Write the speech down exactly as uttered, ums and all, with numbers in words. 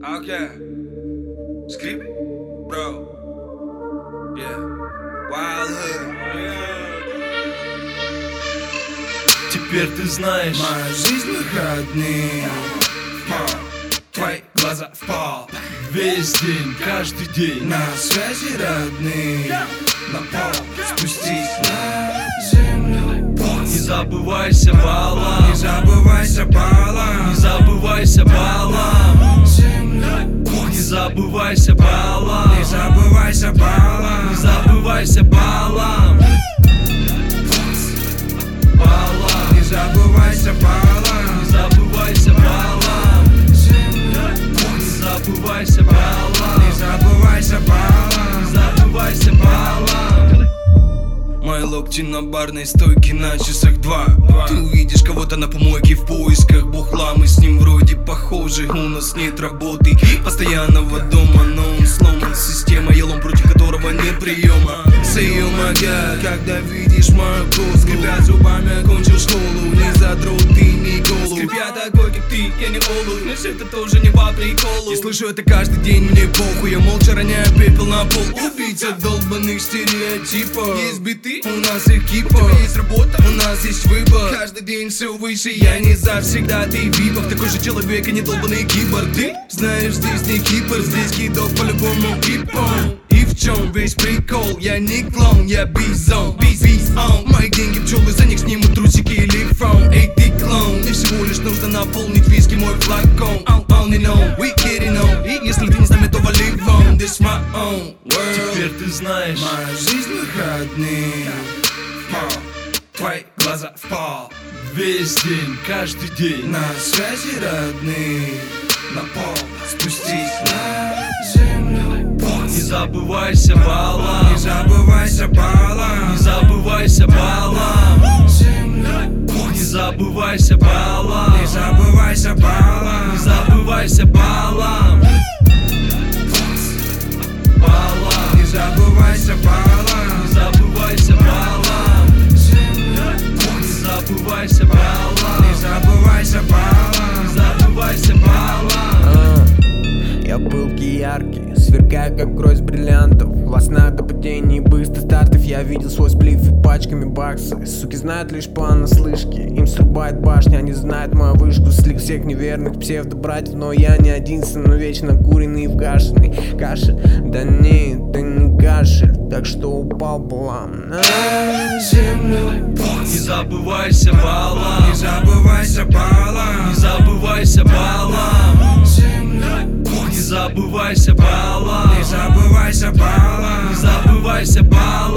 Okay. Scream it? Bro. Yeah. Wild Hood. Теперь ты знаешь, Моя жизнь выходные. Твои глаза в пол. весь день, каждый день. На связи родные. На пол спустись на землю. Не забывайся баллам, Не забывайся баллам. не забывайся баллам, Землю. не забывайся баллам, Не забывайся баллам. не забывайся баллам, баллам, Не забывайся баллам. не забывайся баллам, Землю. не забывайся баллам, Не забывайся баллам. не забывайся баллам. Мои локти на барной стойке, на часах два. Ты увидишь кого-то на помойке в поисках бухла. Мы с ним вроде похожи, у нас нет работы постоянного дома, но он сломан. Система, елом против которого нет приема. Say oh my God, когда видишь мою кожу, скрипя зубами, окончил школу. Не задрот, ты не голубь. Скрипя такой, как ты, я не олух, но все это тоже не по приколу. Я слышу это каждый день, мне похуй. Я молча роняю пепел на пол. Убийца долбанных стереотипов. Есть биты, у нас их кипа. У тебя есть работа, у нас есть выбор. Каждый день все выше, я не завсегда, ты в випах. Такой же человек, а не долбанный киборг. Ты знаешь, здесь не Кипр, здесь кидок по-любому кипом. И в чем весь прикол? Я не клоун, я бизон, бизон. Мои деньги пчелы, за них снимут трусики или фрон. Эй, ты клоун, мне всего лишь нужно наполнить виски мой флакон. On and on, we getting on. И если ты не с нами, то вали вон. This my own world. Теперь ты знаешь, Моя жизнь выходные. Твои глаза в пол. весь день, каждый день. На связи родные. На пол спустись на землю. Не забывайся баллам, Не забывайся баллам. не забывайся баллам, Землю. не забывайся баллам, Не забывайся баллам. не забывайся баллам, баллам, Не забывайся баллам. не забывайся баллам, Землю. не забывайся баллам, Не забывайся баллам. не забывайся баллам. А, Я пылкий, яркий, сверкаю как гроздь бриллиантов. Властная до падений, быстро стартов. Я видел свой сплив и пачками баксы. Суки знают лишь понаслышке, им срубает башня, они знают мою вышку. Слик всех неверных псевдо-братьев, но я не единственный, но вечно куриный и вгашенный. Кашель, да не, это не кашель, так что упал балам на землю. Не забывайся баллам, Не забывайся баллам. не забывайся баллам, Землю. не забывайся баллам, Не забывайся баллам. не забывайся баллам.